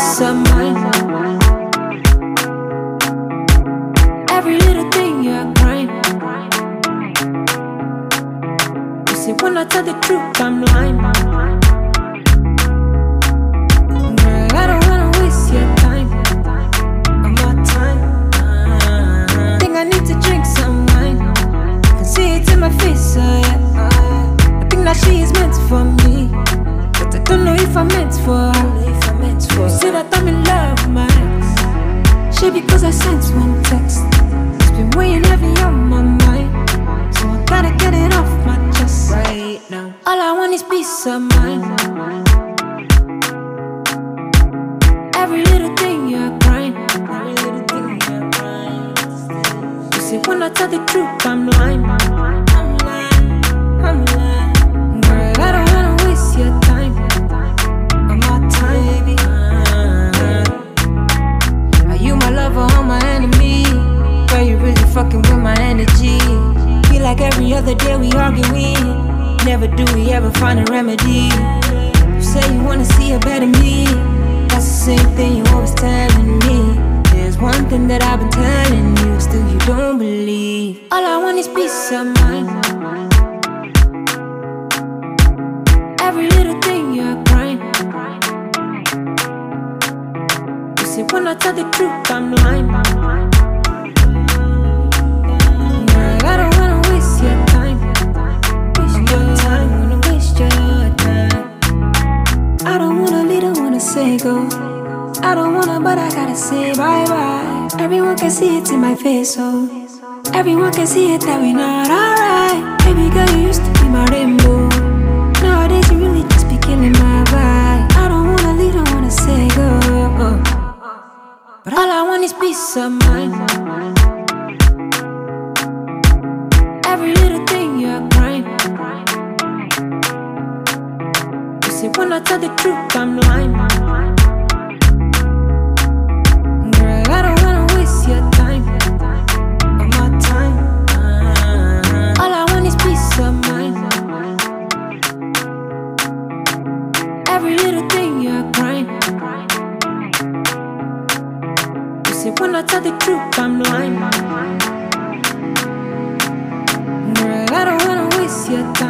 peace of mind. Every little thing you're crying. You say when I tell the truth I'm lying. Girl, I don't wanna waste your time or my time. I think I need to drink some wine. I can see it in my face, oh yeah. I think that she is meant for me, but I don't know if I'm meant for her. You say that I'm in love with my ex. Shit, because I sent one text. It's been weighing heavy on my mind, so I gotta get it off my chest right now. All I want is peace of mind. Every little thing you're crying. You say when I tell the truth I'm lying. I'm lying. Girl, I don't wanna waste your time or my time, baby. Are you my lover or my enemy? Girl, you really fucking with my energy. Feel like every other day we arguing. Never do we ever find a remedy. You say you wanna see a better me. That's the same thing you always telling me. There's one thing that I've been telling you, still you don't believe. All I want is peace of mind. Every little thing you're crying. You say when I tell the truth I'm lying. Girl, I don't wanna waste your time. Waste your time, wanna waste your time. I don't wanna leave, don't wanna say go. I don't wanna, but I gotta say bye-bye. Everyone can see it in my face, oh. Everyone can see it that we're not alright. Baby girl, you used to be my rainbow. Nowadays you really just be killing my vibe. I don't wanna leave, don't wanna say go, but all I want is peace of mind. Every little thing you're crying. You say when I tell the truth I'm lying. Girl, I don't wanna waste your time or my time. All I want is peace of mind. Every little thing you're crying. You say when I tell the truth I'm lying. Girl, I don't wanna waste your time.